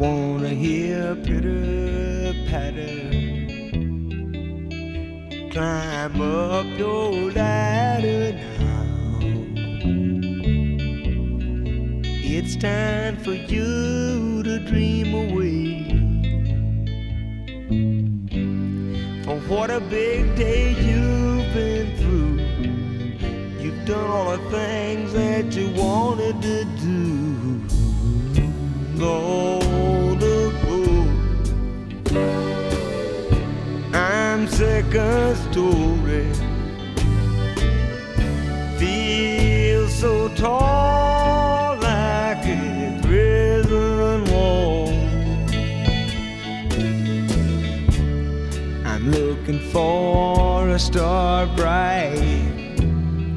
wanna hear pitter patter. Climb up your ladder now. It's time for you to dream away. For what a big day you've been through. You've done all the things that you wanted to do. Golden Road. I'm second story. Feel so tall like a prison wall. I'm looking for a star bright